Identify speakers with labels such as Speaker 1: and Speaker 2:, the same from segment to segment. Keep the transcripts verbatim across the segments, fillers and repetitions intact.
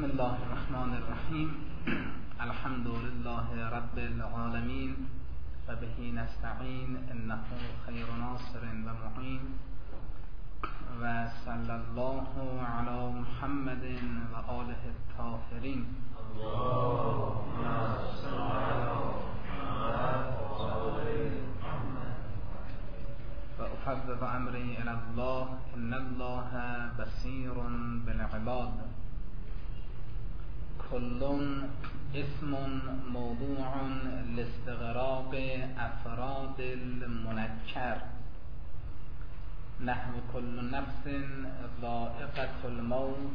Speaker 1: بسم الله الرحمن الرحیم. الحمد لله رب العالمین و به نستعین انه خیر ناصر و معین و صلی الله علی محمد و آله الطاهرین. و افوض امری الی الله ان الله بصیر بالعباد. کل اسم موضوع لاستغراق افراد المنکر نحو کل نفس ذائقة الموت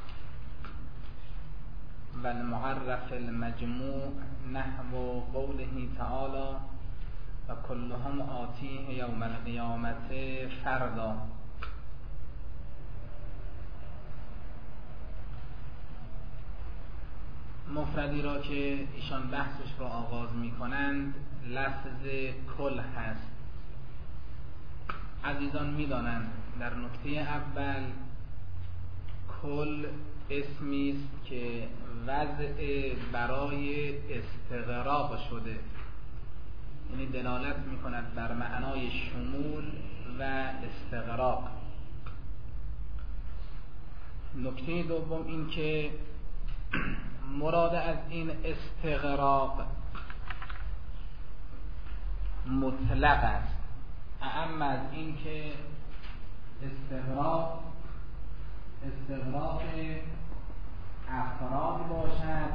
Speaker 1: و المعرف المجموع نحو قوله تعالی و کلهم آتیه یوم القیامت فردا. مفردی را که ایشان بحثش را آغاز می کنند لفظ کل هست. عزیزان می دانند در نکته اول کل اسمی است که وضع برای استغراق شده، یعنی دلالت می کند بر معنای شمول و استغراق. نکته دوم این که مراد از این استغراق مطلق است، اعم از این که استغراق استغراق افراد باشد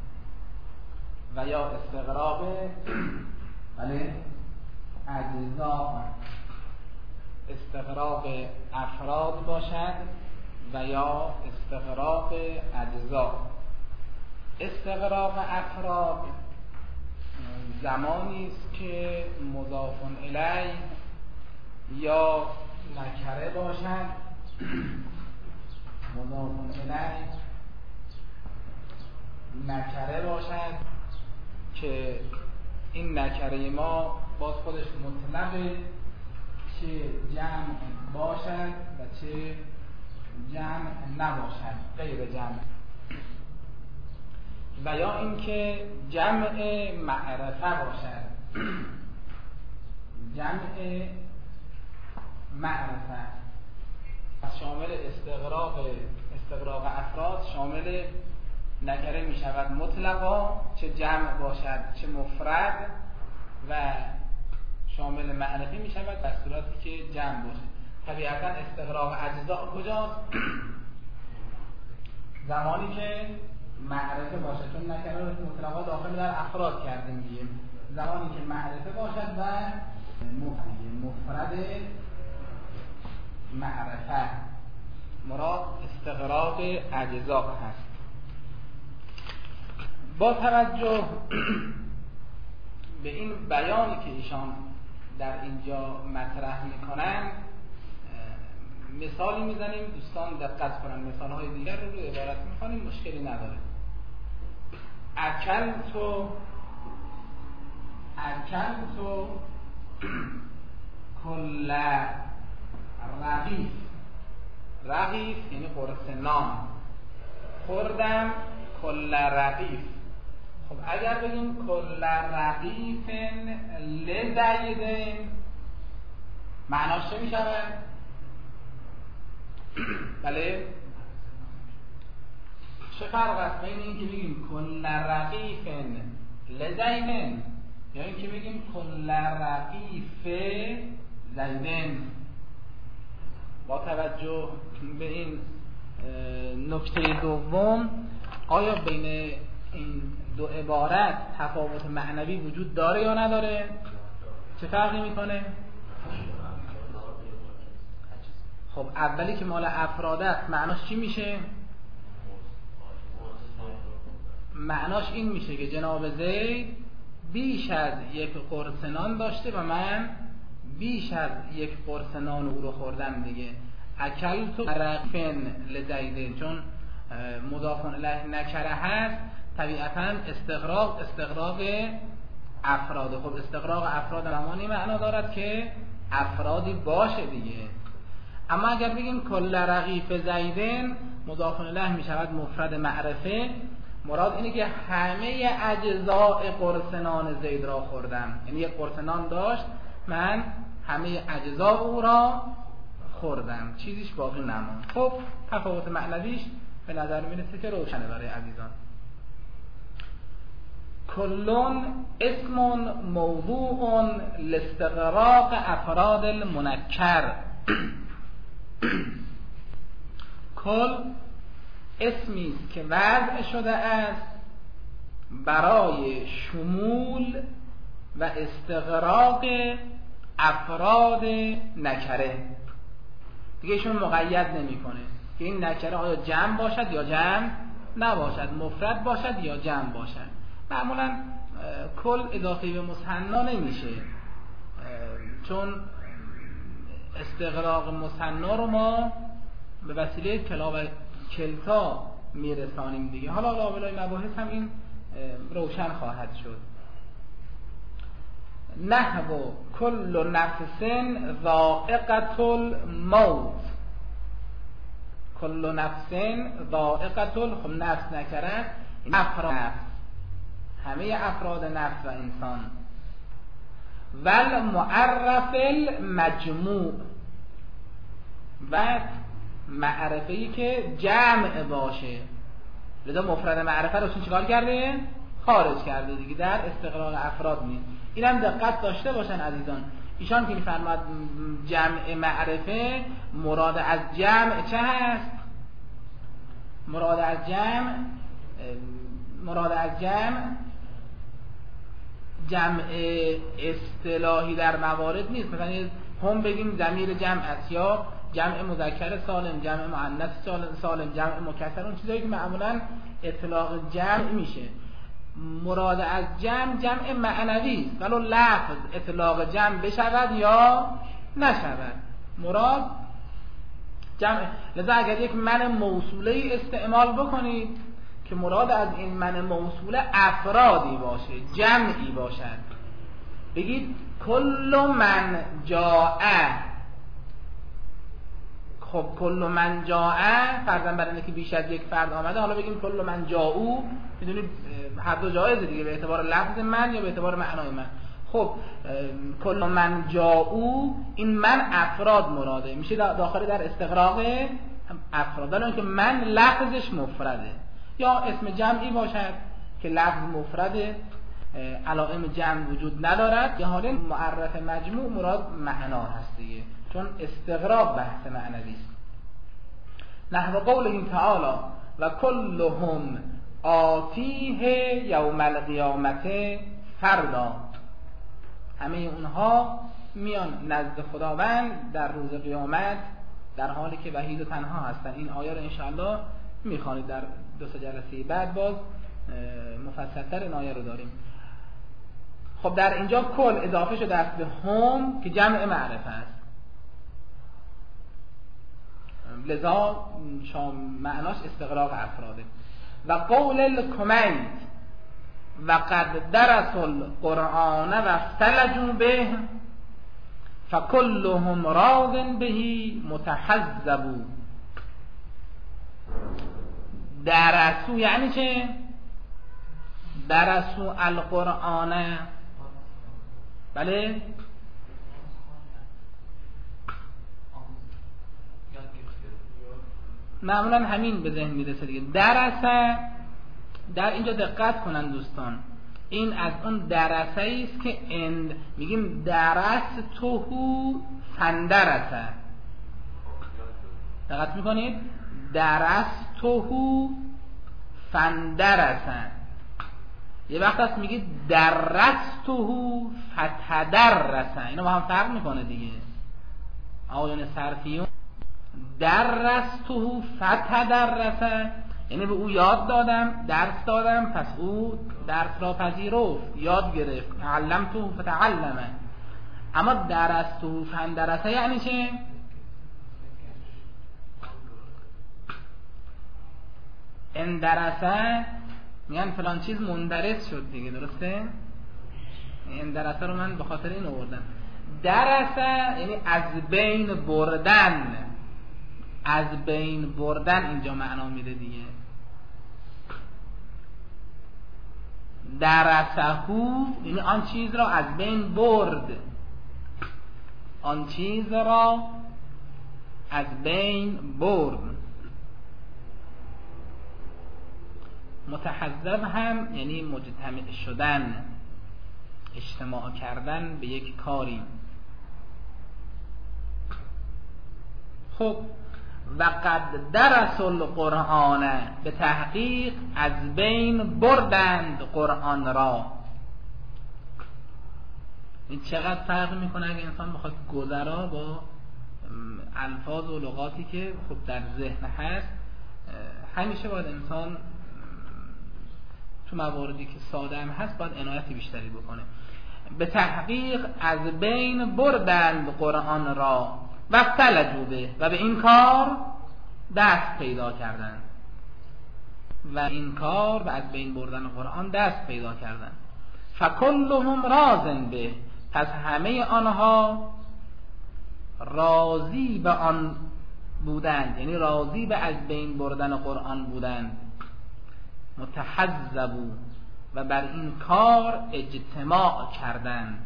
Speaker 1: و یا استغراق بله اجزا استغراق افراد باشد و یا استغراق اجزا. استغراق افراد زمانی است که مضاف الیه یا نکره باشد، مضاف الیه نکره باشد که این نکره ما باز خودش مطلقه، چه جمع باشد و چه جمع نباشد، غیر جمع. و یا اینکه جمع معرفه باشد، جمع معرفه شامل استغراق استغراق افراد شامل نکره می شود مطلقا، چه جمع باشد چه مفرد، و شامل معرفه می شود در صورتی که جمع باشد. طبیعتا استغراق اجزا کجاست؟ زمانی که معرفه باشد، چون نکره مطلقا داخل در افراد کردیم دیگه. زمانی که معرفه باشد و مفرد معرفه، مراد استغراق اجزا هست. با توجه به این بیانی که ایشان در اینجا مطرح میکنن مثالی میزنیم، دوستان دقت کنن، مثالهای دیگر رو روی عبارت میخوانیم، مشکلی نداره. اکلتو اکلتو کل رغیف. رغیف یعنی قرص نان. خوردم کل رغیف. خب اگر بگیم کل رغیف لزیدین معناش چه میشود؟ بله چه فرق است بین این که بگیم کل رغیف لزیدین یا این که بگیم کل رغیف زیدین؟ با توجه به این نکته دوم، آیا بین این دو عبارت تفاوت معنوی وجود داره یا نداره؟ چه فرقی میکنه؟ خب اولی که مال افراد است معناش چی میشه؟ معناش این میشه که جناب زید بیش از یک قرص نان داشته و من بیش از یک قرص نان او رو خوردم دیگه. اکلتو رغیفن لزیدین، چون مضاف الیه نکره هست، طبیعتا استغراق استغراق افراد. خب استغراق افراد زمانی معنا دارد که افرادی باشه دیگه. اما اگر بگیم کل رغیف زیدن مضاف الیه می شود مفرد معرفه، مراد اینه که همه اجزاء قرص نان زید را خوردم. یعنی یک قرص نان داشت، من همه اجزاء او را خوردم، چیزیش باقی نماند. خب تفاوت معنویش به نظر میرسه که روشنه برای عزیزان. کلون اسم موضوع لاستغراق افراد المنکر. کل اسمی است که وضع شده است برای شمول و استغراق افراد نکره. دیگه ایشون مقید نمیکنه که این نکره آیا جمع باشد یا جمع نباشد، مفرد باشد یا جمع باشد. معمولا کل اضافه به مثنا نمیشه، چون استغراق مثنا رو ما به وسیله کلا و کلتا میرسانیم دیگه. حالا لابلای مباحث هم این روشن خواهد شد. نحو کل نفس ذائقة الموت. کل نفس ذائقة، خب نفس نکرد، افراد نفس، همه افراد نفس و انسان. والمعرف المجموع، و معرفه‌ای که جمع باشه. لذا مفرد معرفه رو چیکار کرده؟ خارج کرده دیگه، در استقلال افراد نیست. اینم دقت داشته باشن عزیزان. ایشان که می‌فرماد جمع معرفه، مراد از جمع چه هست؟ مراد از جمع مراد از جمع جمع اصطلاحی در موارد نیست. مثلا هم بگیم ضمیر جمع است، یا جمع مذکر سالم، جمع مؤنث سالم، جمع مکسر، اون چیزایی که معمولا اطلاق جمع میشه. مراد از جمع جمع معنوی است، ولو لفظ اطلاق جمع بشود یا نشود، مراد جمع. لذا اگر یک من موصوله استعمال بکنید که مراد از این من موصوله افرادی باشه، جمعی باشد، بگید کل من جاء. خب کل من جاء فرضاً برای اینکه بیش از یک فرد آمده، حالا بگیم کل من جاءو، میدونید هر دو جایزه دیگه، به اعتبار لفظ من یا به اعتبار معنای من. خب کل من جاءو، این من افراد مراده، میشه داخل در استغراق افراد، ولی اینکه من لفظش مفرده، یا اسم جمعی باشد که لفظ مفرده، علائم جمع وجود ندارد، یا حالا معرف مجموع مراد معنا هست دیگه، چون استغراق بحث معنوی است. نحو قوله تعالی و کلهم آتیه یوم القیامت فردا. همه اونها میان نزد خداوند در روز قیامت در حالی که وحید و تنها هستن. این آیه رو انشاءالله میخوانید در دو سه جلسه بعد، باز مفصل‌تر این آیه رو داریم. خب در اینجا کل اضافه شده است به هم که جمع معرفه است، لذا معناش استغراق افراده. و قول الکمید و قد درسوا القرآن و افتلجوا به فکلهم راض به متحزبوا. درسوا یعنی چه؟ درسوا القرآن، بله، معمولا همین به ذهن میرسه دیگه. درسه، در اینجا دقت کنن دوستان، این از اون درسه است که اند میگیم درس توهو فندرسه. دقت میکنید؟ درس توهو فندرسه. یه وقت هست میگید درس توهو فتدرسه. اینا با هم فرق میکنه دیگه. آقایان صرفیون درستهو فتدرسه یعنی به او یاد دادم، درس دادم، پس او درس را پذیرفت، یاد گرفت. علمتهو فتعلمه. اما درستهو فندرسه یعنی چه؟ اندرسه میگن فلان چیز مندرس شد دیگه، درسته؟ اندرسه رو من به خاطر این آوردم. درسه یعنی از بین بردن، از بین بردن اینجا معنا میده دیگه. درسهو یعنی آن چیز را از بین برد، آن چیز را از بین برد. متحزب هم یعنی مجتمع شدن، اجتماع کردن به یک کاری. خب و قد درسوا القرآن، به تحقیق از بین بردند قرآن را. این چقدر فرق میکنه اگه انسان بخواد گذرا با الفاظ و لغاتی که خب در ذهن هست. همیشه باید انسان تو مواردی که ساده هم هست باید عنایتی بیشتری بکنه. به تحقیق از بین بردند قرآن را و افتلجوا به، و به این کار دست پیدا کردند. و این کار و از بین بردن قرآن دست پیدا کردند. فکلهم راضٍ به، پس همه آنها راضی به آن بودند، یعنی راضی به از بین بردن قرآن بودند. متحزبوا، و بر این کار اجتماع کردند.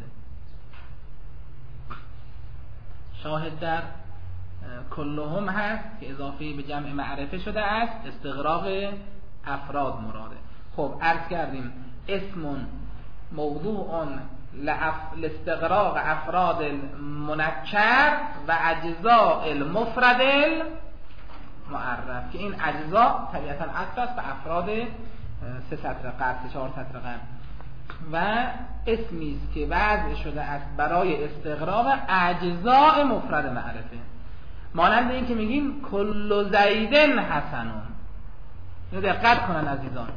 Speaker 1: شاهد در کلهم هست که اضافه به جمع معرفه شده است، استغراق افراد مراده. خب عرض کردیم اسم موضوع لاستغراق افراد المنکر و اجزاء المفرد المعرف، که این اجزا طبیعتا عطف است به افراد سه سطر قبل، سه چهار سطر قبل، و اسمی است که وضع شده است برای استغراق اجزاء مفرد معرفه. مانند این که میگیم کل زیدن حسنون. دقت کنن عزیزان،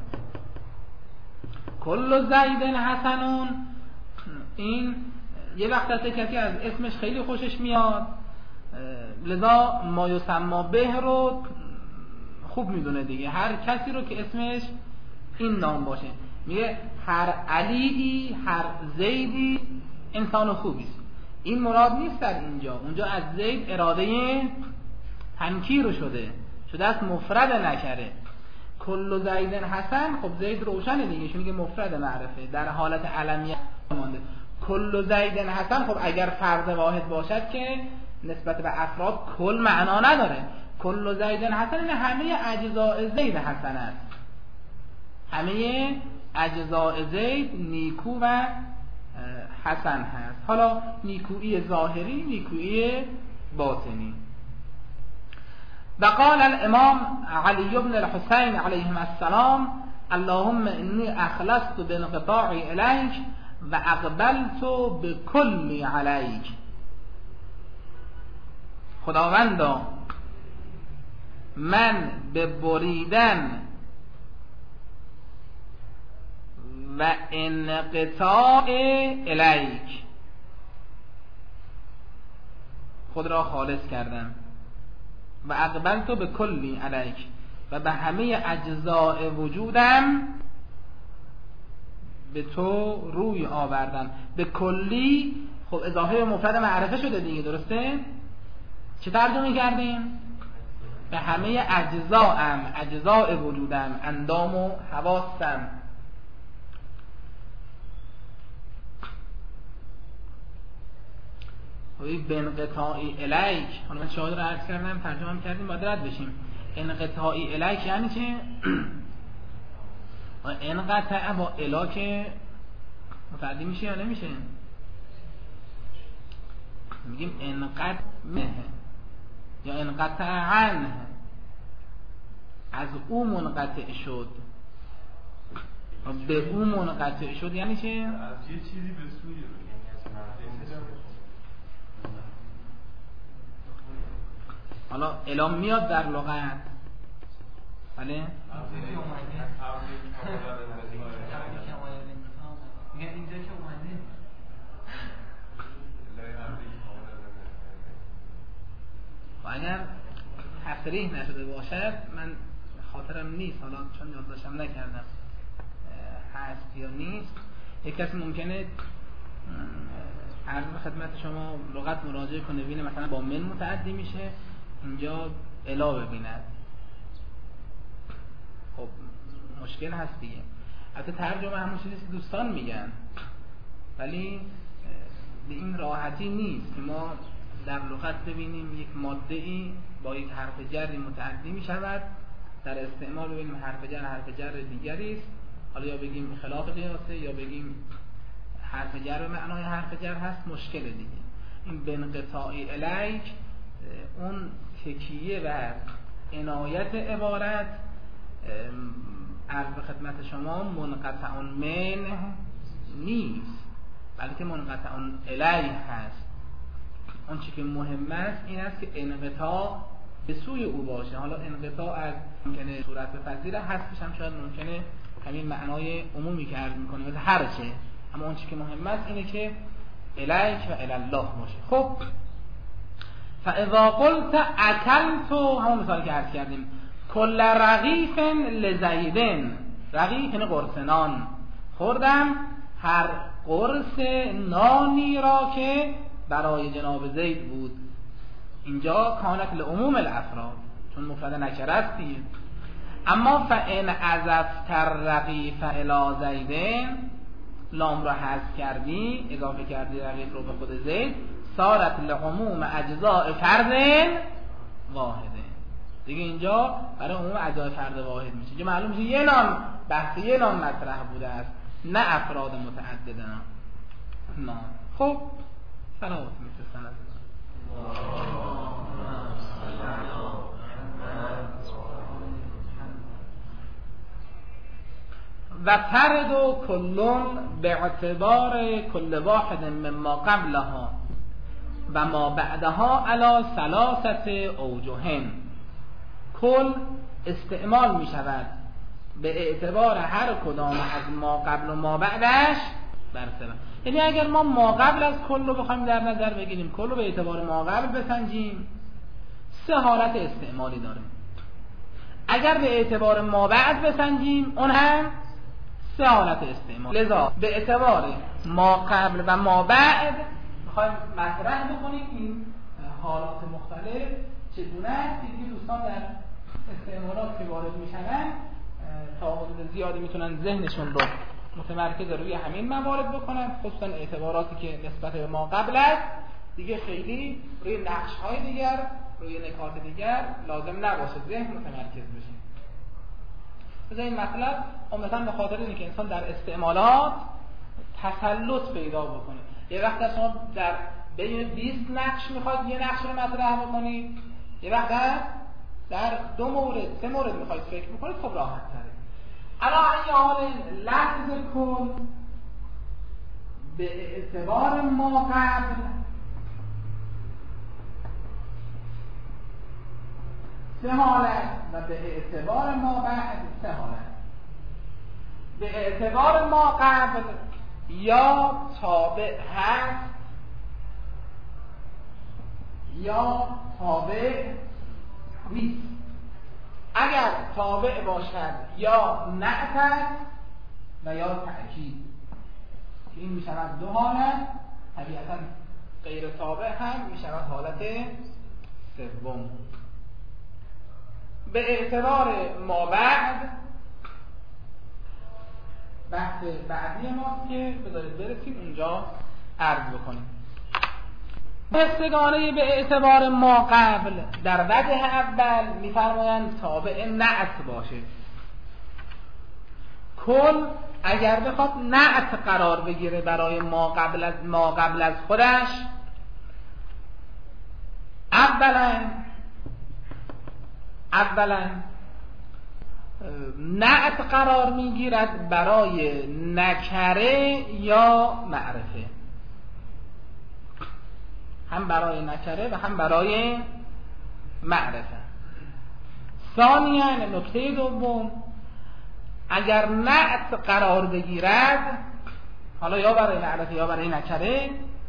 Speaker 1: کل زیدن حسنون، این یه وقت هست کسی از اسمش خیلی خوشش میاد، لذا ما یسمى به رو خوب میدونه دیگه، هر کسی رو که اسمش این نام باشه میگه هر علیی، هر زیدی انسان خوبی است. این مراد نیست در اینجا. اونجا از زید اراده تنکیر شده شده است مفرد نکره. کل زیدن حسن، خب زید روشنه دیگه، چون میگه مفرد معرفه در حالت علمیه مانده. کل زیدن حسن، خب اگر فرد واحد باشد که نسبت به افراد کل معنا نداره. کل زیدن حسن این همه اجزاء زید حسن است، همه اجزاء زید نیکو و حسن هست. حالا نیکویی ظاهری، نیکویی باطنی. و قال الامام علی بن الحسین علیهم السلام اللهم انی اخلصت بانقطاع الیک و اقبلت بکلی علیک. خداوندا من به بریدن و انقطاع الیک خود را خالص کردم، و اقبلت به کلی علیک، و به همه اجزاء وجودم به تو روی آوردم. به کلی خب اضافه مفرد معرفه شده دیگه، درسته؟ چه ترجمه کردیم؟ به همه اجزاءم، اجزاء وجودم، اندام و حواسم. به انقطاعی الیک، حالا من شاهد رو عرض کردم، ترجمه هم کردیم، باید رد بشیم. انقطاعی الیک یعنی چه؟ انقطع با الاک متعدی میشه یا نمیشه؟ میگیم انقطع منه یا انقطع عنه، از او منقطع شد، به او منقطع شد یعنی چه؟
Speaker 2: از یه چیزی به سوی رو،
Speaker 1: حالا اعلام میاد در لغت، بله؟ و اگر تصریح نشده باشد، من خاطرم نیست حالا چون یادداشتم نکردم هست یا نیست، یک کسی ممکنه عرض خدمت شما لغت مراجعه کنه ببینه مثلا با من متعدی میشه، اینجا الا ببیند. خب مشکل هست دیگه. حتی ترجمه همون چیزی که دوستان میگن، ولی به این راحتی نیست که ما در لغت ببینیم یک ماده ای با یک حرف جری متعدی می شود، در استعمال ببینیم حرف جر حرف جر دیگری است، حالا یا بگیم خلاف قیاسه یا بگیم حرف جر به معنای حرف جر هست، مشکل دیگه. این بنقطاعی الیک اون تکیه و عنایت عبارت عرض به خدمت شما منقطع من نیست، بلکه منقطع الیه هست. اون چی که مهم است این است که انقطاع به سوی او باشه. حالا انقطاع از ممکنه صورت بپذیره، هستش هم شاید ممکنه همین معنای عمومی که عرض میکنه مثل هر چه، اما اون چی که مهم است اینه که الیک و الی الله باشه. خب فاذا قلت اکلت، همون مثالی که عرض کردیم، کل رغیف لزیدن، رغیف یعنی قرصنان، خوردم هر قرص نانی را که برای جناب زید بود. اینجا کانت لعموم الافراد، چون مفرد نکره است دیگه. اما فان عزفت الرغیف الی زیدن، لام را حذف کردی، اضافه کردی رغیف رو به خود زید، صارت لعموم اجزاء فرد واحده. دیگه اینجا برای عموم اجزاء فرد واحد میشه. اینجا معلوم میشه یه نام، بحث یه نام مطرح بوده است، نه افراد متعدده. نه. خب سلامت میفرستن از و ترد و کلون به اعتبار کل واحد مما قبلها و ما بعدها علی ثلاثت اوجهن. کل استعمال می شود به اعتبار هر کدام از ما قبل و ما بعدش بر سبب. یعنی اگر ما ما قبل از کل رو بخوایم در نظر بگیریم، کل رو به اعتبار ما قبل بسنجیم، سه حالت استعمالی داره. اگر به اعتبار ما بعد بسنجیم، اون هم سه حالت استعمال. لذا به اعتبار ما قبل و ما بعد میخوایم مطرح بکنیم این حالات مختلف چگونه است. دیگه دوستان در استعمالات که وارد میشن تا حدود زیادی میتونن ذهنشون رو متمرکز روی همین موارد بکنن، خصوصا اعتباراتی که نسبت به ما قبل است دیگه خیلی روی نقش های دیگر، روی نکات دیگر لازم نباشه ذهن متمرکز بشه. مثلا این مطلب عمدتاً به خاطر اینه که انسان در استعمالات تسلط پیدا بکنه. یه وقت از شما در بین بیست نقش میخواید یه نقش رو مطرح بکنید، یه وقت در دو مورد سه مورد میخواید فکر بکنید، خب راحت تره. الان این حال لفظ کل به اعتبار ما قبل سه حالت و به اعتبار ما بعد سه حالت. به اعتبار ما قبل یا تابع هست یا تابع نیست. اگر تابع باشد یا نعت است و یا تأکید، این می شود دو حالت. طبیعتا غیر تابع هم می شود حالت سوم. به اعتبار ما بعد بحث بعدی ماست که بذارید برسیم اونجا عرض بکنیم. بستگانه به اعتبار ما قبل در وجه اول میفرمایند تابع نعت باشه. کل اگر بخواد نعت قرار بگیره برای ما قبل از ما قبل از خودش، اولا اولا نعت قرار میگیرد برای نکره یا معرفه، هم برای نکره و هم برای معرفه. ثانیاً نکته دوم، اگر نعت قرار بگیرد حالا یا برای معرفه یا برای نکره،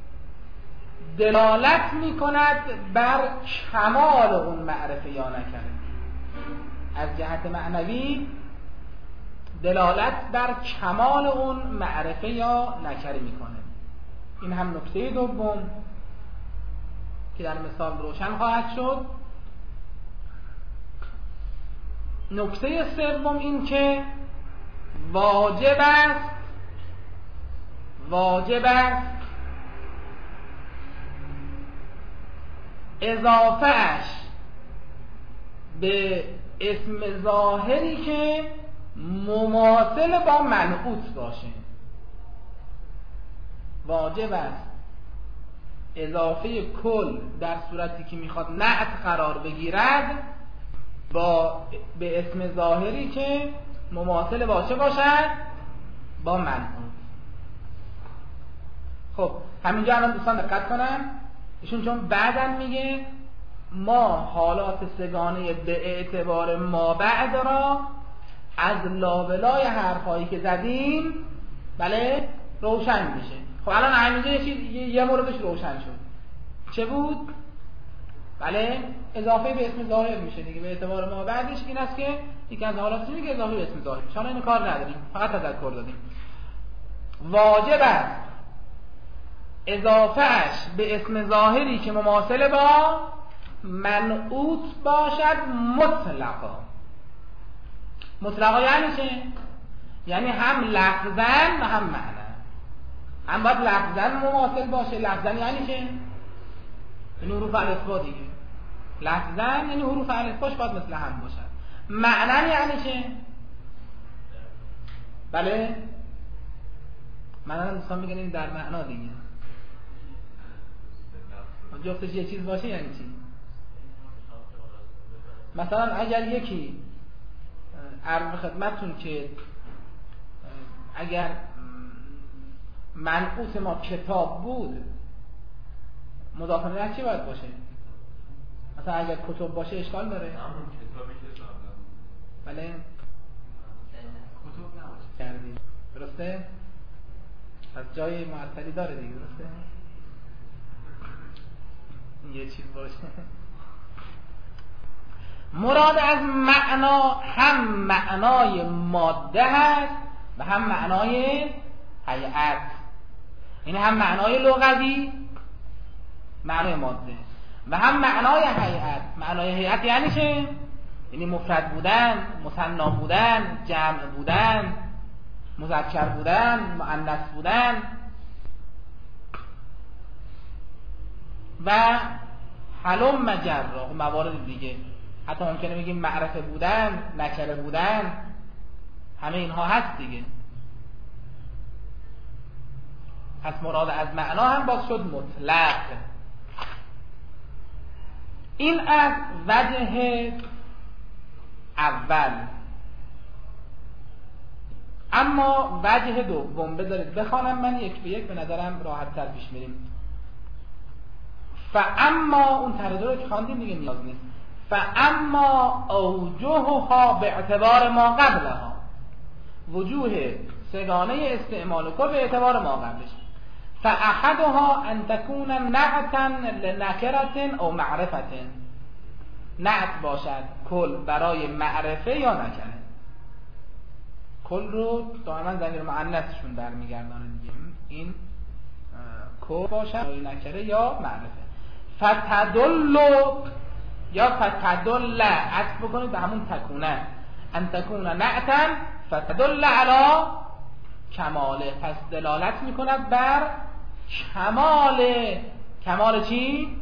Speaker 1: دلالت میکند بر کمال اون معرفه یا نکره. از جهت معنوی دلالت بر کمال اون معرفه یا نکره میکنه. این هم نکته دوم که در مثال روشن خواهد شد. نکته سوم این که واجب است واجب است اضافهش به اسم ظاهری که مماثل با منعوت باشه. واجب است اضافه کل در صورتی که میخواد نعت قرار بگیرد با به اسم ظاهری که مماثل باشه باشد با منعوت. خب همینجا الان دوستان دقت کنن، ایشون چون بعداً میگه ما حالات سگانه به اعتبار ما بعد را از لابلای حرفایی که زدیم بله روشن میشه. خب الان همینجا یه, یه موردش روشن شد. چه بود؟ بله اضافه به اسم ظاهر میشه دیگه. به اعتبار ما بعدش این است که یکی از حالاتی میگه اضافه به اسم ظاهر. شما اینو کار نداریم، فقط تذکر دادیم. واجب است اضافهش به اسم ظاهری که مماثل با منعوت باشد مطلقا. مطلقا یعنی چه؟ یعنی هم لفظاً و هم معنی. هم باید لفظاً مماثل باشه. لفظاً یعنی چه؟ یعنی حروف الفبا دیگه. لفظاً یعنی حروف الفباش باید مثل هم باشد. معنی یعنی چه؟ بله معنی دوستان میگن این در معنا دیگه. جفتش یه چیز باشه یعنی چی؟ مثلا اگر یکی عرض خدمتتون که اگر منعوت ما کتاب بود مضاف الیه چی باید باشه؟ مثلا اگر کتب باشه اشکال داره؟ همون کتابی که بله کتب نباشه کردیم درسته؟ پس جای معطلی داره دیگه درسته؟ یه چیز باشه. مراد از معنا هم معنای ماده هست و هم معنای هیئت. این هم معنای لغوی معنای ماده و هم معنای هیئت. معنای هیئت یعنی چه؟ یعنی مفرد بودن، مثنا بودن، جمع بودن، مذکر بودن، مؤنث بودن و حلم مجرا و موارد دیگه. حتی ممکنه بگیم معرفه بودن، نکره بودن، همه اینها هست دیگه. پس مراد از معنا هم باز شد مطلق. این از وجه اول. اما وجه دوم بذارید بخوانم من یک به یک، به نظرم راحت تر پیش میریم. فاما اون تردد رو که خواندیم دیگه نیاز نیست. فاما اوجهها به اعتبار ما قبلها، وجوه سگانه استعمال کل به اعتبار ما قبلش. فاحدها ان تكون نعتا لنکرة او معرفة. نعت باشد کل برای معرفه یا نکره. کل رو دائما ضمیر مؤنثشون برمیگردانه دیگه. این کل باشد برای نکره یا معرفه. فتدل یا فتدل عطف بکنید به همون تکونه. ان تکون نعتا فتدل علی کماله. پس دلالت میکند بر کمال. کمال چی؟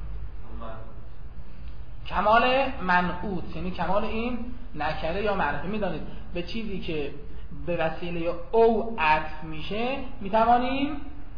Speaker 1: کمال منعوت، یعنی کمال این نکره یا معرفه. میدانید به چیزی که به وسیله او عطف میشه میتوانیم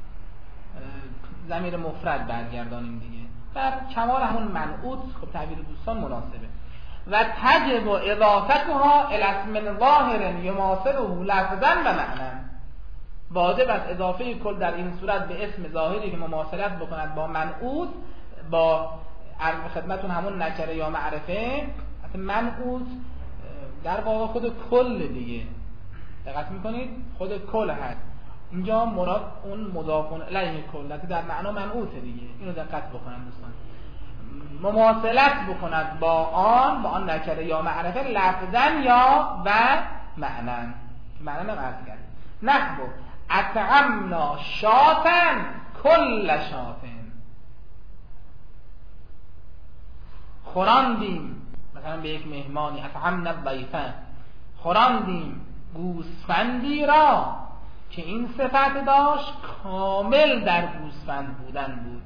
Speaker 1: ضمیر مفرد برگردانیم دیگه. در کمال همون منعوت خب تعبیر دوستان مناسبه. و تجب اضافتها الی اسم ظاهر یماثله لفظا و معنی. واجب است اضافه کل در این صورت به اسم ظاهری که مماثلت بکند با منعوت، با عرض خدمتون همون نکره یا معرفه. حتی منعوت در واقع خود کل دیگه، دقت میکنید خود کل هست. اینجا مراد اون مضاف الیه کل که در معنا منعوته دیگه. اینو دقت بکنن دوستان. مماثلت بکند با آن، با آن نکره یا معرفه لفظا یا و معنی. معنی هم عرض کردیم. نحو اطعمنا شاتن کل شاتن. خوراندیم مثلا به یک مهمانی اطعمنا الضیفه، خوراندیم گوسفندی را که این صفت داشت، کامل در گوسفند بودن بود.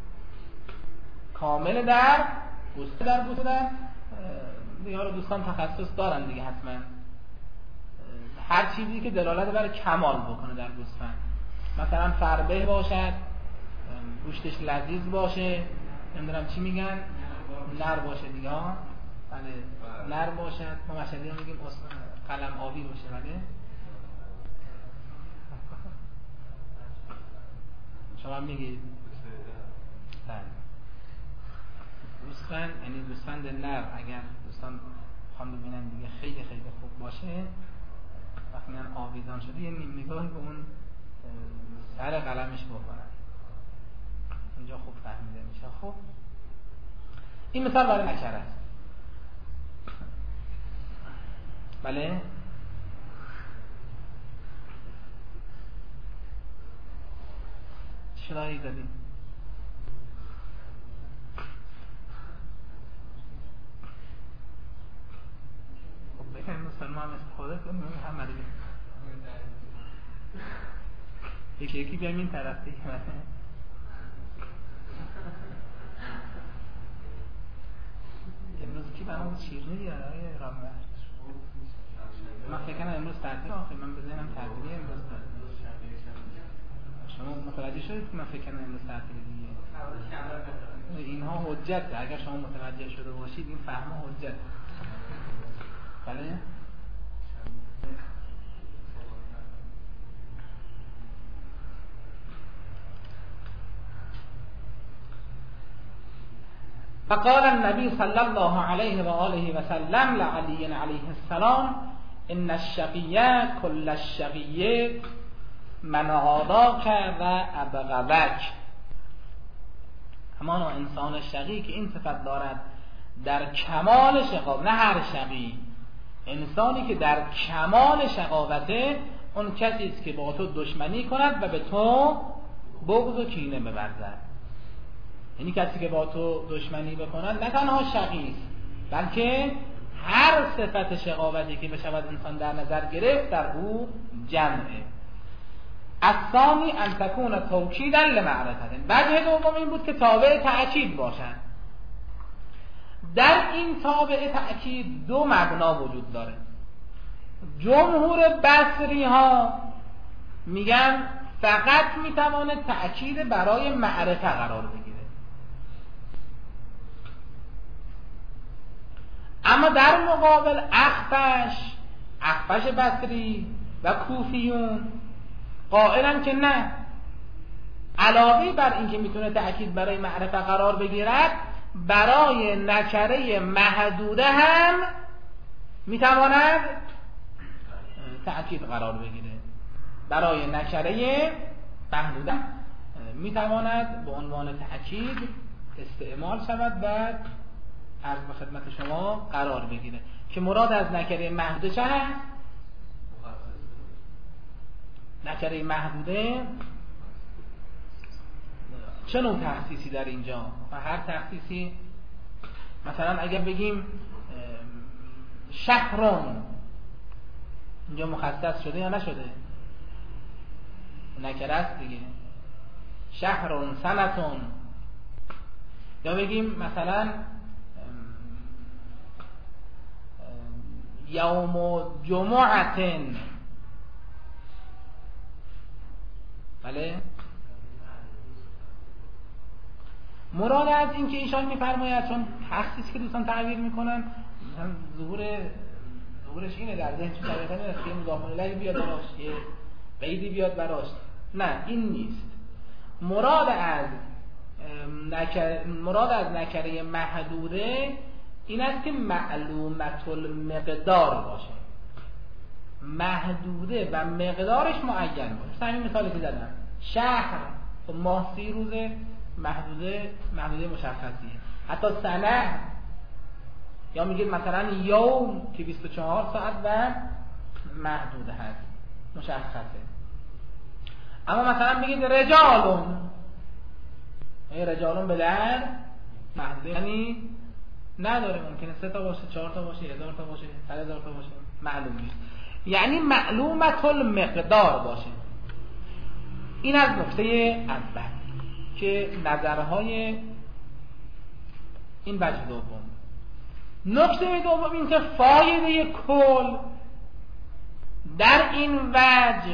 Speaker 1: کامل در گوسفند در بودن. دیگه حالا دوستان تخصص دارن دیگه حتما. هر چیزی که دلالت بر کمال بکنه در گوسفند، مثلا فربه باشد، گوشتش لذیذ باشه، نمیدونم چی میگن، نر باشه دیگه ها، بله نر باشد، ما مشهدی ها میگیم قلم آبی باشه، بله شما میگید بله گوسفند، یعنی گوسفند نر اگر دوستان خواهم ببینن دیگه خیلی خیلی خوب باشه، وقتی میگن آویزان شده یه نیم نگاهی به اون سر قلمش بکنن، اینجا خوب فهمیده میشه. خب این مثال برای نکره است. بله چرایی دادیم؟ خب بکنیم مسلمان هم استفاده کنیم هم مدید یکی یکی بیایم این طرف دیگه. امروز کی برام شیرینی بیاره آقای رامبر؟ من فکر کنم امروز تعطیل، آخه من بزنم تعطیلی امروز. شما متوجه شدید که من فکر کنم امروز تعطیل دیگه؟ اینها حجت، اگر شما متوجه شده باشید این فهم حجت. بله؟ فقال النبي صلى الله عليه وآله وسلم لعلي عليه السلام ان الشقي كل الشقي من عاداك و ابغضك. همانا انسان شقی که این صفت دارد در کمال شقاوت، نه هر شقی، انسانی که در کمال شقاوته، اون کسی است که با تو دشمنی کند و به تو بغض و کینه بورزد. یعنی کسی که با تو دشمنی بکند نه تنها شقی است، بلکه هر صفت شقاوتی که بشود انسان در نظر گرفت در او جمعه. الثانی ان تکون توکیدا لمعرفت. وجه دوم این بود که تابع تأکید باشد. در این تابع تأکید دو مبنا وجود داره. جمهور بصری ها میگن فقط میتواند تأکید برای معرفه قرار بگیره، اما در مقابل اخفش اخفش بصری و کوفیون قائلن که نه، علاوه بر این که میتونه تأکید برای معرفه قرار بگیرد، برای نکره محدوده هم میتواند تأکید قرار بگیره. برای نکره محدوده میتواند به عنوان تأکید استعمال شود و عرض به خدمت شما قرار بگیره. که مراد از نکره محدوده چه هست؟ نکره محدوده چه نوع تخصیصی در اینجا؟ و هر تخصیصی، مثلا اگر بگیم شهرون، اینجا مخصص شده یا نشده؟ نکره است دیگه. شهرون سنتون. یا بگیم مثلا یوم جمعتن، بله؟ مراد از این که ایشان میفرماید، چون تخصیصی که دوستان تعبیر میکنن ظهور ظهورش اینه در ذهن، چون طبیعتا این است که مضاف الیه بیاد براش، یه قیدی بیاد براش. نه، این نیست. مراد از نکره مراد از نکره محدوده این است که معلومت المقدار باشه، محدوده و مقدارش معین باشه. مثلا همین مثالی که زدم، شهر ماه سی روزه، محدوده محدوده مشخصیه. حتی سنه، یا میگید مثلا یوم که بیست و چهار ساعت و محدوده هست، مشخصه. اما مثلا میگید رجالون، رجالون به در محدوده، یعنی نداره، ممکنه سه تا باشه، چهار تا باشه، هزار تا باشه، صد هزار تا باشه، معلوم نیست. یعنی معلومت المقدار باشه. این از نکته اول که نظرهای این وجه دوم. نکته دوم این که فایده کل در این وجه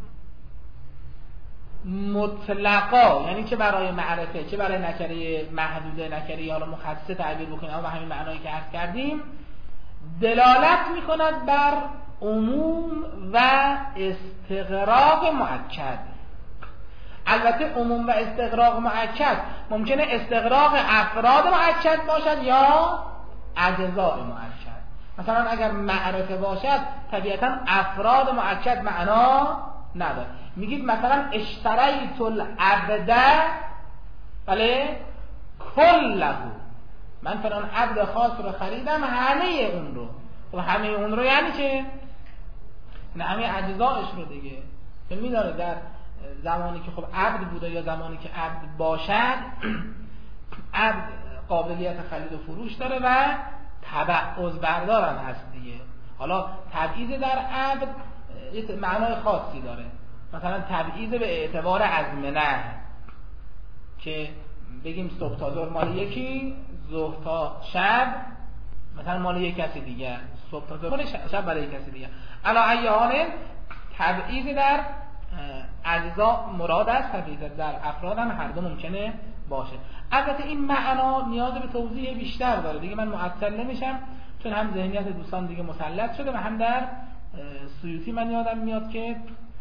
Speaker 1: مطلقا، یعنی چه برای معرفه چه برای نکره محدوده، نکره یا مخصصه تعبیر بکنیم، اما همین معنایی که عرض کردیم، دلالت میکند بر عموم و استغراق مؤکد. البته عموم و استغراق مؤکد ممکنه استغراق افراد مؤکد باشد یا اجزاء مؤکد. مثلا اگر معرفه باشد طبیعتا افراد مؤکد معنا نداره. میگید مثلا اشتریت العبد، بله، کله، من فلان عبد خاص رو خریدم، همه اون رو. و همه اون رو یعنی چه؟ نه همه اجزایش رو دیگه. میداره در زمانی که خب عبد بوده یا زمانی که عبد باشد، عبد قابلیت خرید و فروش داره و تبعض بردارم هست دیگه. حالا تبعیض در عبد معنای خاصی داره، مثلا تبعیض به اعتبار ازمنه، که بگیم صبح تا ظهر مال یکی، ظهر تا شب مثلا مال یک کسی دیگه، صبح تا ظهر شب برای کسی دیگه. علا ایهان تبعیض در اجزا مراد است، تبعیض در افراد هم هر دو ممکنه باشه. البته این معنا نیاز به توضیح بیشتر داره دیگه، من معطل نمیشم چون هم ذهنیت دوستان دیگه مسلط شده و هم در سیوطی من یادم میاد که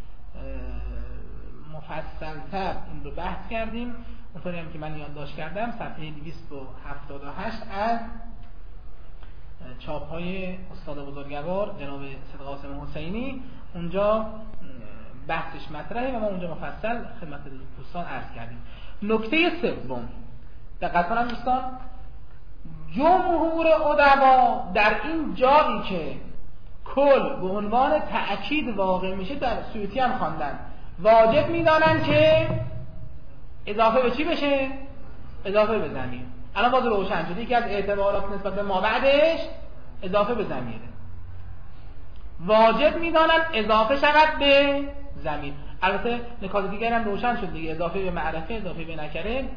Speaker 1: مفصل‌تر این رو بحث کردیم. اونطوری هم که من یادداشت کردم صفحه دویست و هفتاد و هشت از چاپ‌های استاد بزرگوار جناب سید قاسم حسینی، اونجا بحثش مطرحه و ما اونجا مفصل خدمت دوستان عرض کردیم. نکته سوم، دقت کنید دوستان، جمهور ادبا در این جایی که کل به عنوان تأکید واقع میشه، در سیوطی هم خواندن، واجب میدانن که اضافه به چی بشه؟ اضافه به ضمیر. الان باز روشن شده که از اعتبارات نسبت به ما بعدش اضافه به ضمیره. واجب میدانن اضافه شود به ضمیر. البته نکات دیگر هم روشن شد دیگه، اضافه به معرفه، اضافه به نکره.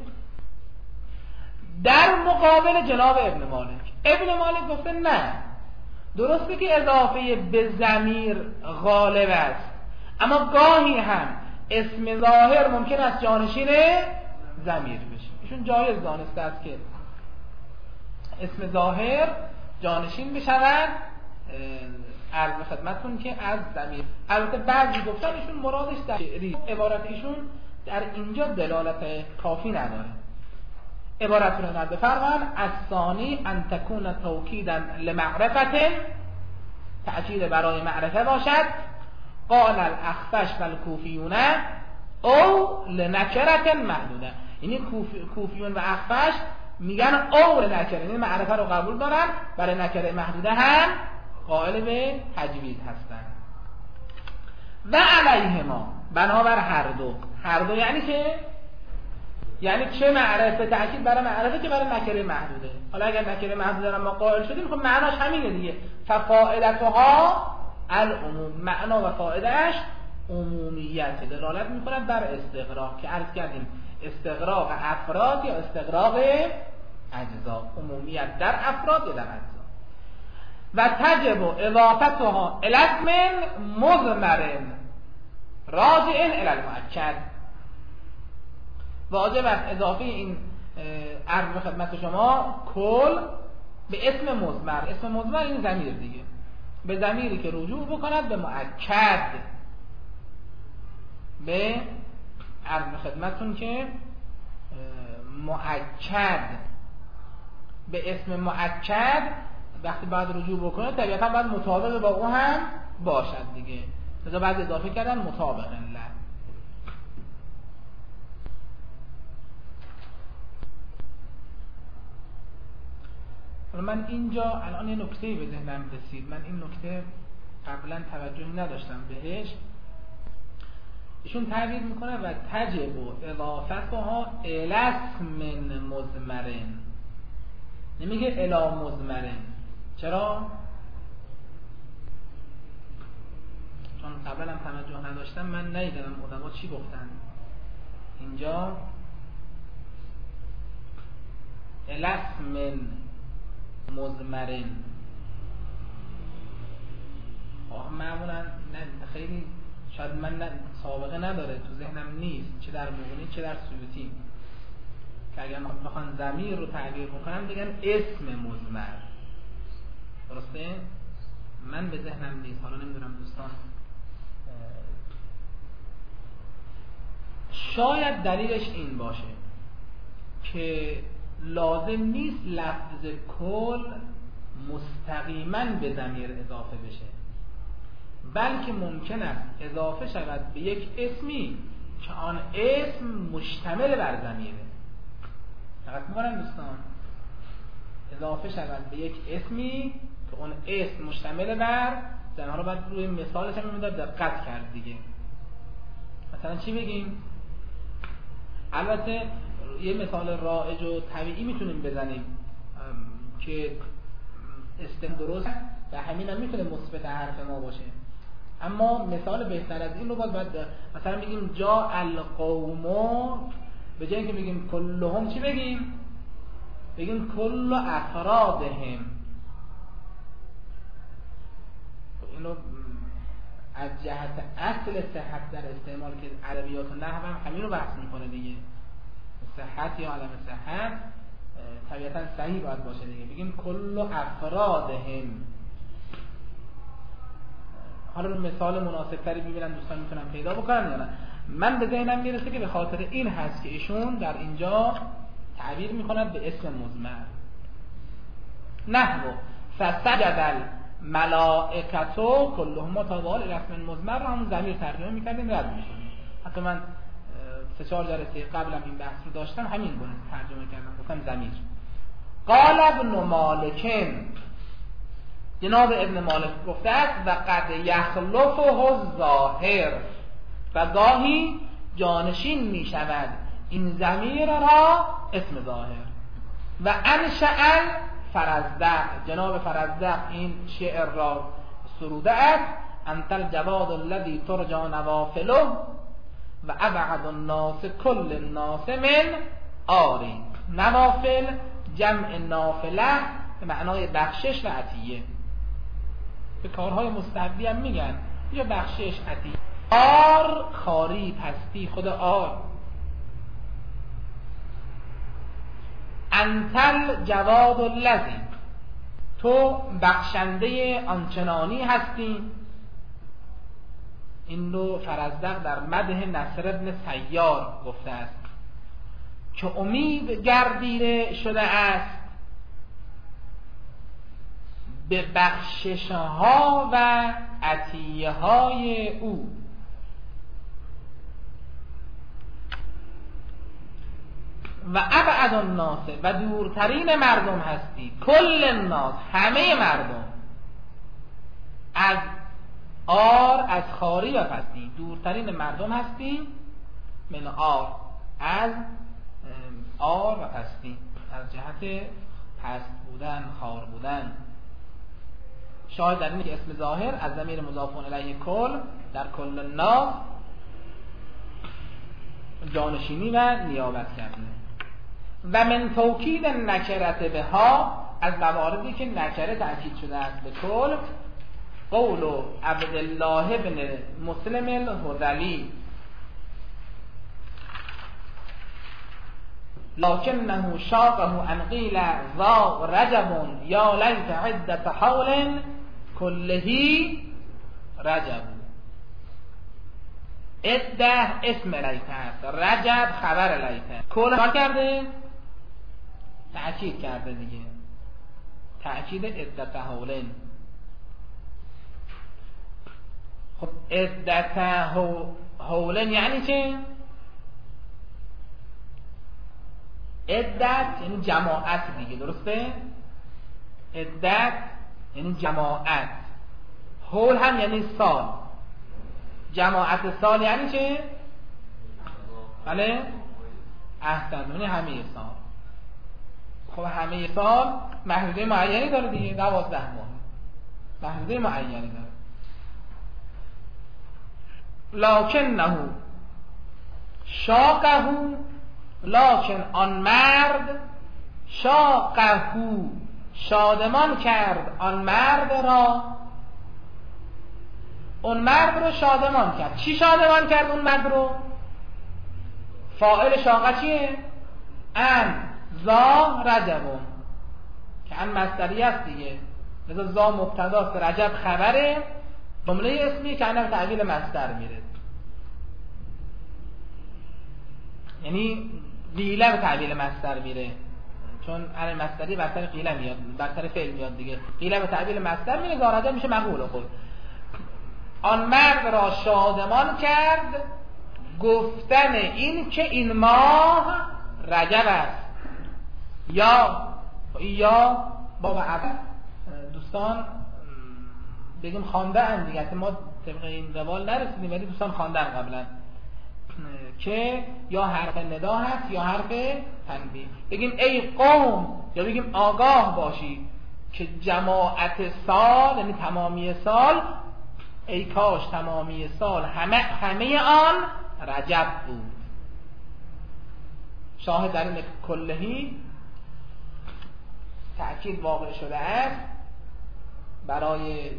Speaker 1: در مقابل جناب ابن مالک، ابن مالک گفته نه، درسته که اضافه به ضمیر غالب است، اما گاهی هم اسم ظاهر ممکن است جانشین ضمیر بشه. ایشون جایز دانسته است که اسم ظاهر جانشین بشود، عرض به خدمتتون که از ضمیر. البته بعضی گفتن ایشون مرادش در عبارت ایشون در اینجا دلالت کافی نداره. عبارت رو نرده فرمان از ثانی ان تکون توکیدا لمعرفت، تأکید برای معرفه باشد، قال الاخفش و الکوفیون او لنکرت محدوده. یعنی کوفیون و اخفش میگن او لنکره، یعنی معرفه رو قبول دارن، برای نکره محدوده هم قائل به تجوید هستن. و علیه ما، بنابر هر دو. هر دو یعنی که یعنی چه معرفه تأکید برای معرفه که برای نکره محدوده. حالا اگر نکره محدوده ما قائل شدیم، خب معناش همینه دیگه، ففائدتها العموم، معنا و فائدهش عمومیت، دلالت میکند بر استغراق که عرض کردیم، استغراق افراد یا استغراق اجزا، عمومیت در افراد یا در اجزا. و تجب اضافتها الی اسم مضمر راجع الی المؤکد، واجب است اضافه این عرض به خدمت شما کل به اسم مضمر. اسم مضمر این ضمیر دیگه، به ضمیری که رجوع بکند به مؤکد، به عرض به خدمتتون که مؤکد، به اسم مؤکد وقتی بعد رجوع بکنه طبیعتا بعد مطابق با او هم باشد دیگه، لذا بعد اضافه کردن مطابق له. من اینجا الان یه نکته به ذهنم رسید، من این نکته قبلا توجه نداشتم بهش. ایشون تعبیر میکنه و تجب و اضافتها الی اسم مضمر، نمیگه الا مضمرن. چرا؟ چون قبلا هم توجه نداشتم، من ندیدم علما چی گفتن اینجا. الاسم مضمرن آه معمولا خیلی شاید من سابقه نداره، تو ذهنم نیست، چه در مغنی چه در سیوطی، که اگر بخوان ضمیر رو تعبیر بکنم بگن اسم مضمر. درسته؟ من به ذهنم نیست، حالا نمیدونم دوستان. شاید دلیلش این باشه که لازم نیست لفظ کل مستقیما به ضمیر اضافه بشه، بلکه ممکن است اضافه شود به یک اسمی که آن اسم مشتمل بر ضمیره. دقت می‌کنن دوستان؟ اضافه شود به یک اسمی که اون اسم مشتمل بر ضمیر. رو باید روی مثالش هم می‌داد دقت کرد دیگه. مثلا چی بگیم؟ البته یه مثال رایج و طبیعی میتونیم بزنیم که استم درست و همین هم میتونه مثبت حرف ما باشه، اما مثال بهتر از این رو باید, باید مثلا بگیم جا القومو، به جای اینکه بگیم کلهم چی بگیم؟ بگیم کل افرادهم. اینو از جهت اصل صحت در استعمال که عربیات و نحو هم همین رو بحث میکنه دیگه، صحت یا عدم صحت طبیعتا صحیح باید باشه دیگه. بگیم کل افرادهم. حالا مثال مناسب تری ببینن دوستان میتونن پیدا بکنن یا نه. من به ذهنم میرسه که به خاطر این هست که ایشون در اینجا تعبیر میکند به اسم مضمر. نحو فسجد الملائکتو کلهم متوال اسم مضمر رو همون ضمیر ترجمه میکردیم رد میشونیم. حتی من سه چهار جلسه قبلم این بحث رو داشتم، همین گونه ترجمه کردم، گفتم ضمیر. قال ابن مالکن، جناب ابن مالک گفته است و قد یخلفه الظاهر، و گاهی جانشین می شود این ضمیر را اسم ظاهر. و انشأ فرزدق، جناب فرزدق این شعر را سروده است: انت الجواد الذی ترجى نوافله و ابعد الناس کل الناس من آری. نوافل جمع نافله به معنای بخشش و عطیه. به کارهای مستحبی هم میگن یا بخشش، عطیه. آر خاری، پستی، خود آر. انتل جواد الذی، تو بخشنده آنچنانی هستی. این رو فرزدق در مدح نصر ابن سیار گفته است که امید گردیده شده است به بخشش ها و عطیه های او. و ابعد الناس، و دورترین مردم هستی. کل الناس، همه مردم. از آر، از خاری و پستی، دورترین مردم هستی. من آر، از آر و پستی، از جهت پست بودن، خار بودن. شاهد در اینه که اسم ظاهر از ضمیر مضاف الیه کل در کل الناس جانشینی و نیابت کرده. و من توکید نکرت به ها، از مواردی که نکره تأکید شده است به کل، قول عبدالله بن مسلم الهذلی لکنه شاقه ان قیل ذا رجب یا لیت عدت حول کلهی رجب. عده اسم لیت است، رجب خبر لیت. کل کار کرده؟ تأکید کرده دیگه، تأکید عدت حولن. خب عدت حولن یعنی چه؟ عدت یعنی جماعت دیگه، درسته؟ عدت یعنی جماعت، حول هم یعنی سال، جماعت سال یعنی چه؟ بله؟ احسن، یعنی همه سال. خب همه سال محدوده معینی داره دیگه، دوازده ماه محدوده معینی داره. لکنه شاقه، لکن آن مرد شاقه شادمان کرد آن مرد را، اون مرد رو شادمان کرد. چی شادمان کرد اون مرد رو؟ فاعل شاقه چیه؟ ان زا رجبون، که ان مصدری است دیگه، لذا زا مبتداست، رجب خبره، جمله اسمی که ان به تعبیر مصدر میره، یعنی قیله به تعبیر مصدر میره، چون ان مصدری برتر قیله میاد، برتر فعل میاد دیگه، قیله به تعبیر مصدر میره، زا رجب میشه مقول. خود آن مرد را شادمان کرد گفتن این که این ماه رجب است. یا یا بابا عبد دوستان بگیم خوانده اند دیگه، ما طبق این روال نرسیدیم ولی دوستان خواندن قبلا که یا حرف ندا هست یا حرف تنبیه. بگیم ای قوم، یا بگیم آگاه باشید که جماعت سال یعنی تمامی سال، ای کاش تمامی سال همه همه آن رجب بود. شاهد در این کلهی تأکید واقع شده است برای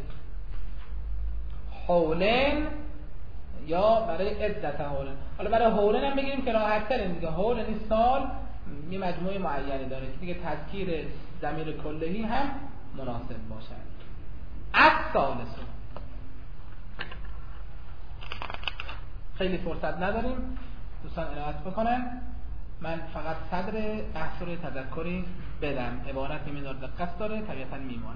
Speaker 1: حولن یا برای عدت حولن. حالا برای حولن هم بگیریم که راحت ترین دیگه، حولن این سال یه مجموعه معینی داره که دیگه تذکیر ضمیر کلهی هم مناسب باشد. از ثالثه خیلی فرصت نداریم، دوستان عنایت بکنن، من فقط صدر بحث رو تذکری بدم، عبارت میدار دقت داره طبیعتا میمانه.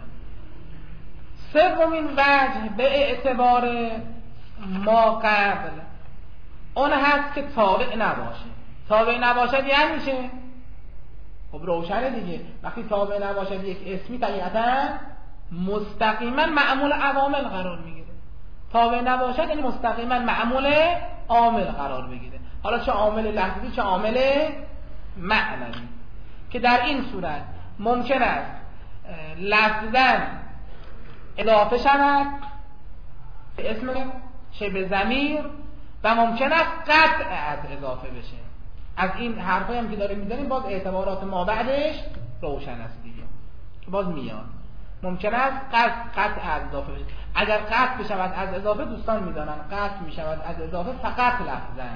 Speaker 1: سومین وجه به اعتبار ما قبل اون هست که تابع نباشه. تابع نباشد یعنی چه؟ خب روشنه دیگه، وقتی تابع نباشد یک اسمی طبیعتا مستقیما معمول عوامل قرار میگیره. تابع نباشد یعنی مستقیما معمول عامل قرار بگیره، حالا چه عامل لفظی چه عامل معنوی، که در این صورت ممکن است لفظاً اضافه شود به اسم چه به ضمیر و ممکن است قطع از اضافه بشه. از این حرفایی هم که داریم میزنیم باز اعتبارات ما بعدش روشن است دیگه، که باز میاد ممکن است قطع قطع از اضافه بشه. اگر قطع بشود از اضافه دوستان میدانن قطع میشود از اضافه فقط لفظاً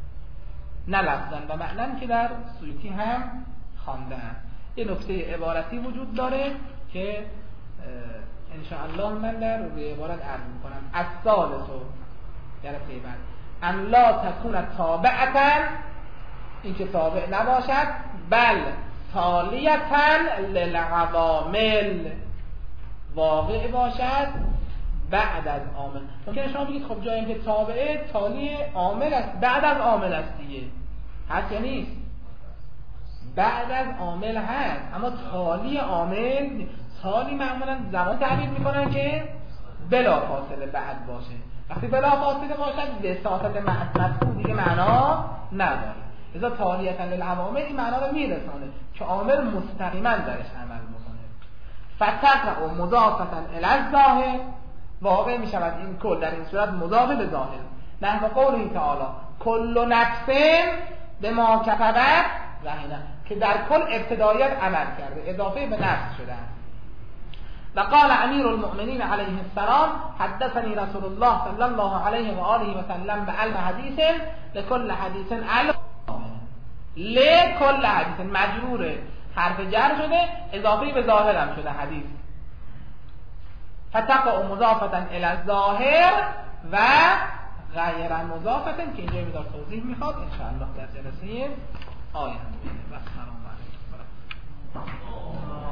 Speaker 1: نه لفظاً و معناً که در سیوطی هم خوانده اند. یه نکته عبارتی وجود داره که انشاءالله من در روی عبارت عرض میکنم. از ثالثو جلسه بعد ان لا تکون تابعتاً، این که تابع نباشد، بل تالیتاً للعوامل، واقع باشد بعد از عامل. ممکنه شما بگید خب جایی که تابعه تالی عامل است، بعد از عامل است دیگه، هست یا نیست؟ بعد از عامل هست، اما تالی عامل، تالی معمولا زمان تعبیر میکنن که بلا فاصله بعد باشه. وقتی بلا فاصله باشد وساطت مذکور دیگه معنا نداره، لذا تالیتا للعوامل این معنا رو میرسانه که عامل مستقیما درش عمل میکنه. فتقع و مضافتا الی الظاهر، واقع میشود این کل در این صورت مضاف به ظاهر، نحو قوله تعالی کل نفس بما کسبت رهینه، که در کل ابتدایت عمل کرده، اضافه به نفس شده. و قال امیر المؤمنین علیه السلام حدثنی رسول الله صلی الله علیه و آله و سلم به علم حدیث لکل حدیث علم، لکل حدیث مجروره، حرف جر شده، اضافه به ظاهر هم شده حدیث. فتقع مضافتا الی الظاهر و غیر مضافتا، که اینجا میدار توضیح میخواد انشاءالله در جلسه آینده. و السلام علیکم و رحمت الله.